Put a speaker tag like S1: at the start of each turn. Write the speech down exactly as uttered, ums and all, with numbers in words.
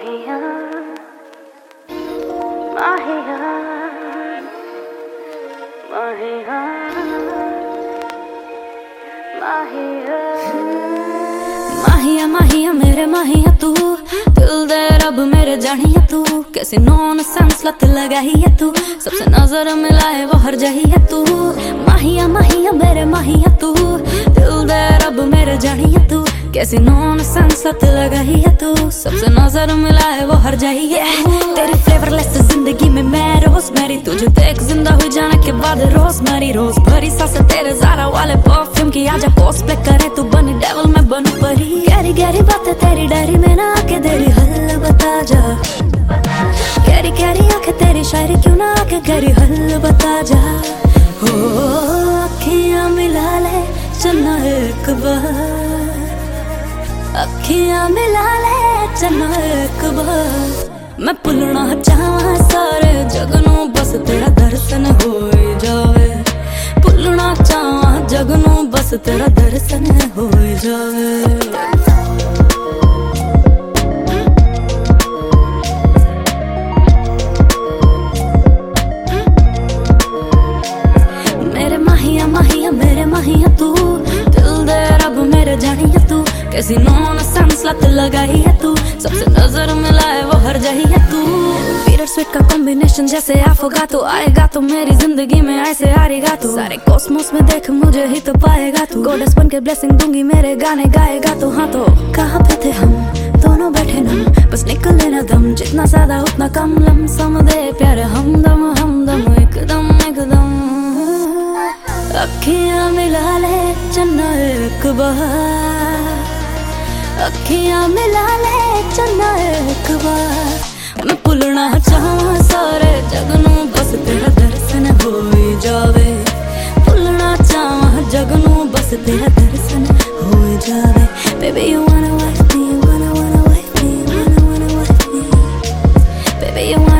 S1: माहिया माहिया माहिया माहिया माहिया माहिया मेरे माहिया तू दिल दे रब मेरे जानिया तू कैसी नॉन सेंस लत लगाई है तू सबसे नजर मिलाए वो हर जही है तू माहिया माहिया मेरे माहिया तू दिल दे रब मेरे जानिया तू कैसी नॉन सेंस लत लगाई है तू सबसे नजर मिलाए वो हर जही है तेरी फ्लेवरलेस जिंदगी में मैं रोज मेरी तुझे देख जिंदा हुई जाने के बाद रोज मेरी रोज भरी सांसें तेरे ज़ारा वाले परफ्यूम की आजा कॉस्प्ले करे तू बनी डेविल मैं बनूं परी गहरी गहरी बातें तेरी डायरी में ना आके तेरी हल बता जा गहरी गहरी आंखें तेरी शायरी क्यों ना आके गहरी हल बता जा हो अखियां मिला ले चलना एक बार अखियां मिला ले चलना एक बार मैं भुलना चाहां सारे जग नू बस तेरा दर्शन हो जावे भुलना चाहां जग नू बस तेरा दर्शन हो जावे मेरे माहिया माहिया मेरे माहिया तू दिल दे रब मेरे जानिया तू कैसी नॉन सेंस लत लगाई है तू सबसे नजर मिलाए वो हर जही है तू पीरियड स्वीट का कॉम्बिनेशन जैसे आफोगा तो आएगा तो मेरी जिंदगी में ऐसे आएगा तू सारे कॉस्मोस में देख मुझे ही तो पाएगा तू गॉडेस बन के ब्लेसिंग दूंगी मेरे गाने गाएगा तो हाँ तो कहाँ पे थे हम दोनों बैठे नम बस निकल लेना दम जितना ज्यादा उतना कम लमसम दे प्यार हमदम हमदम एकदम एकदम अखियां मिला ले चन्ना एक बार अखियां मिला ले चन्ना एक बार मैं भुलना चाहां सारे जग नू बस तेरा दर्शन हो जावे भुलना चाहां जग नू बस तेरा दर्शन हो जावे baby you wanna wife me wanna wanna wife me wanna wanna wife me baby you wanna